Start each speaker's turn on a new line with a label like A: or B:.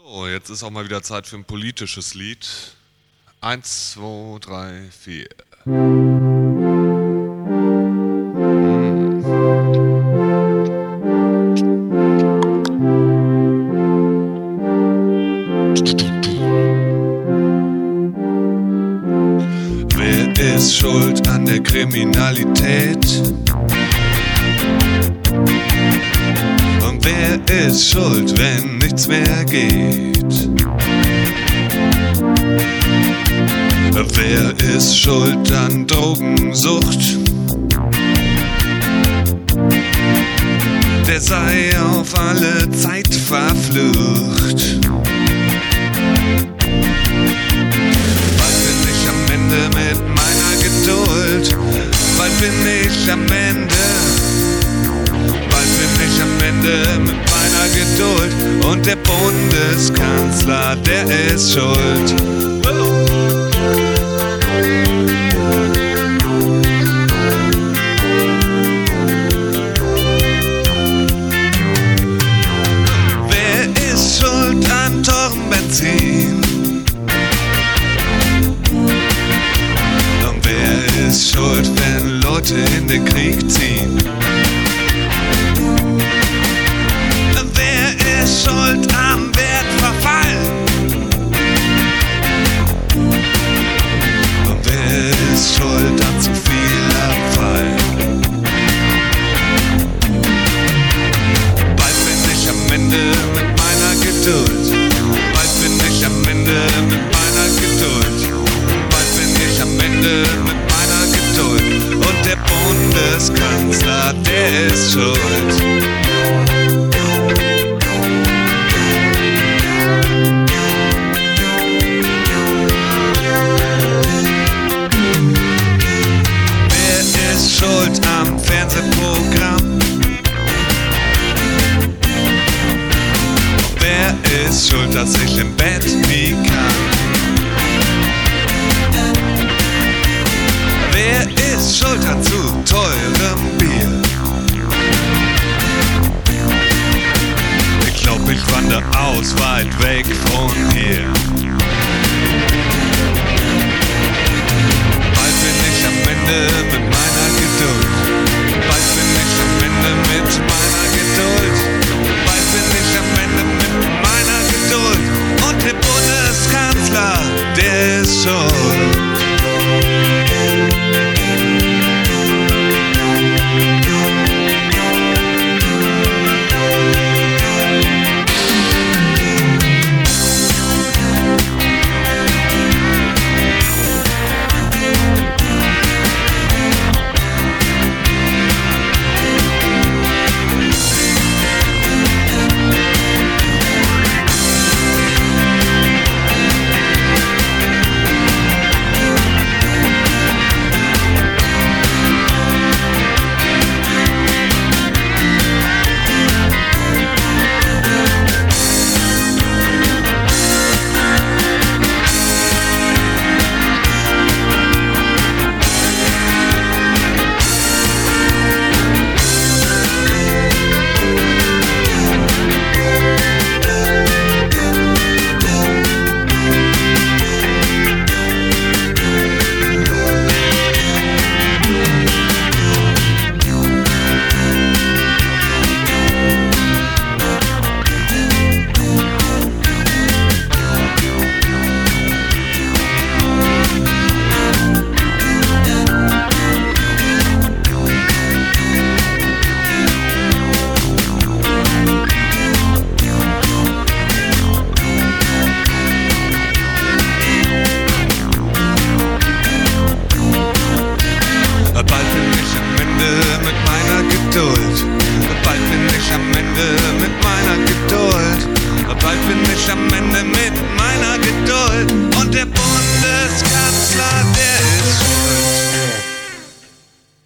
A: So, jetzt ist auch mal wieder Zeit für ein politisches Lied. 1, 2, 3, 4. Wer ist schuld an der Kriminalität? Und wer ist schuld, wenn nichts mehr geht? Wer ist schuld an Drogensucht? Der sei auf alle Zeit verflucht. Bald bin ich am Ende mit meiner Geduld. Bald bin ich am Ende. Bald bin ich am Ende mit meiner Geduld. Und der Bundeskanzler, der ist schuld. Wer ist schuld an teurem Benzin? Und wer ist schuld, wenn Leute in den Krieg ziehen? Wer ist schuld am Wertverfall? Und wer ist schuld an zu viel Abfall? Bald bin ich am Ende mit meiner Geduld. Bald bin ich am Ende mit meiner Geduld. Bald bin ich am Ende mit meiner Geduld. Und der Bundeskanzler, der ist schuld. Schuld am Fernsehprogramm? Wer ist schuld, dass ich im Bett nie kann? Wer ist schuld an zu teurem Bier? Ich glaub, ich wandere aus, weit weg von hier. Bald bin ich am Ende mit meiner Geduld. Bald bin ich am Ende mit meiner Geduld. Bald bin ich am Ende mit meiner Geduld. Und der Bundeskanzler, der ist schuld. Bald bin ich am Ende mit meiner Geduld. Bald bin ich am Ende mit meiner Geduld. Und der Bundeskanzler, der ist schuld.